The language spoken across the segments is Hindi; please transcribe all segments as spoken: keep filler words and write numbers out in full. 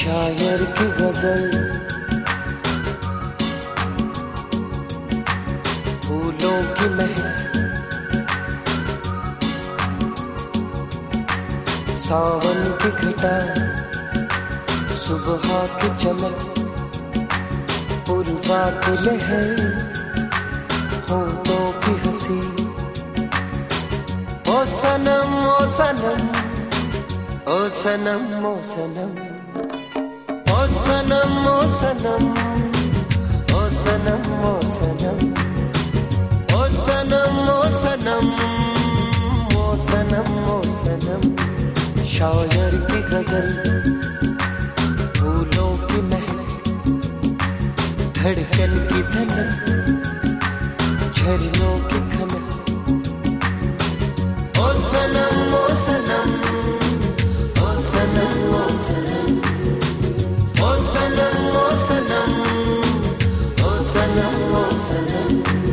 शायर की गजल, फूलों की महक, सावन की घटा, सुबह की चमक, पूर्वा की लहर, होठों की हंसी। ओ सनम ओ सनम ओ सनम ओ सनम ओ सनम ओ सनम ओ सनम ओ सनम ओ सनम ओ सनम ओ सनम ओ सनम। शायर की गजल, फूलों की महक, धड़कन की धनक, झरनों की खनक। ओ सनम ओ सनम ओ सनम ओ सनम ओ सनम ओ सनम ओ सनम ओ सनम।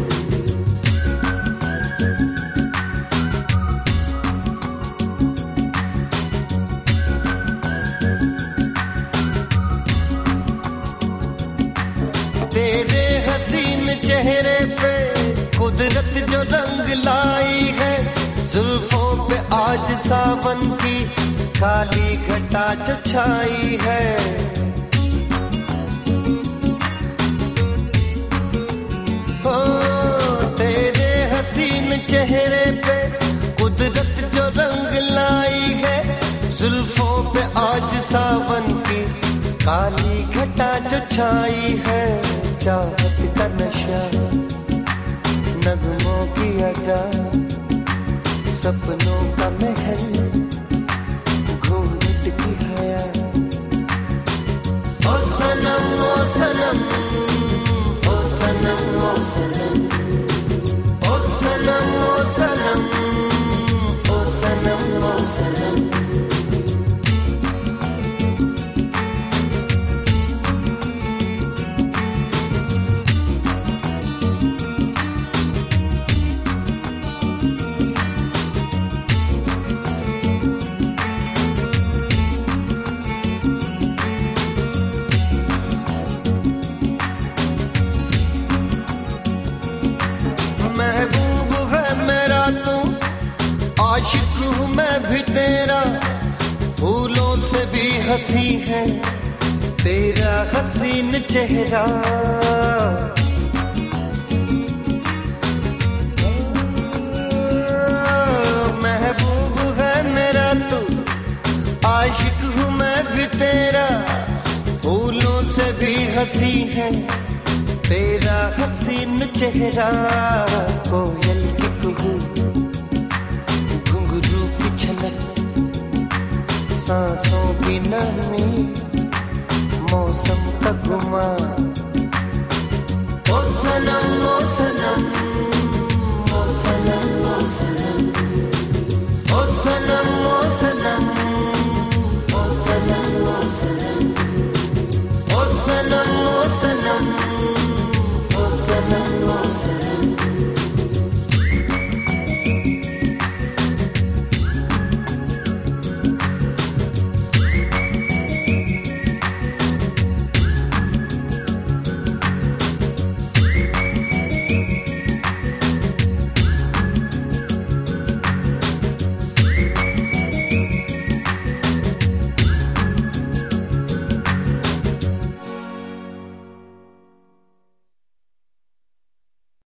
तेरे हसीन चेहरे पे कुदरत जो रंग लाई है, जुल्फों पे आज सावन की काली घटा जो छाई है। ओ तेरे हसीन चेहरे पे कुदरत जो रंग लाई है, जुल्फों पे आज सावन की काली घटा जो छाई है। चाहत का नशा, नगमों की अदा, सपनों का महल, घूंघट की हया। ओ सनम ओ सनम ओ सनम ओ सनम ओ सनम ओ सनम ओ सनम ओ सनम। महबूब है मेरा तू, आशिक हूँ मैं भी तेरा, फूलों से भी हंसी है तेरा हसीन चेहरा। महबूब है मेरा तू, आशिक हूँ मैं भी तेरा, फूलों से भी हंसी है तेरा हसीन चेहरा। कोयल की कुहू, घुंघरू की छलक, सांसों की नमी, मौसम का गुमा। ओ सनम ओ सनम